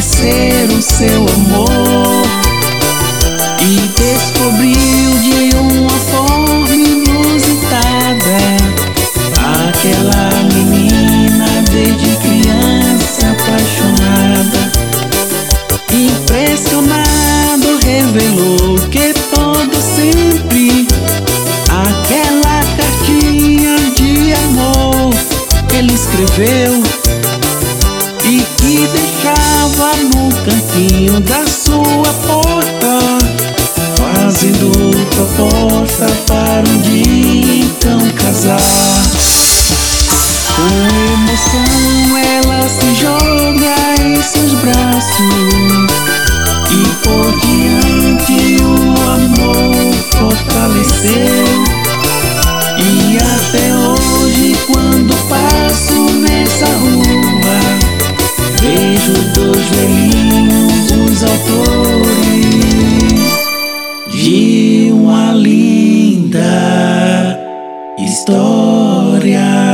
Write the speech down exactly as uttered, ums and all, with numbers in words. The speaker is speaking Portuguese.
conhecer o seu amor e descobriu de uma forma inusitada aquela menina desde criança apaixonada. Impressionado revelou que todo sempre aquela cartinha de amor ele escreveu e que deixava no cantinho da sua porta, fazendo proposta para um dia então casar. Com emoção ela se joga em seus braços e por diante o amor fortaleceu. E até hoje quando passo nessa rua vejo dois velhinhos, os autores de uma linda história.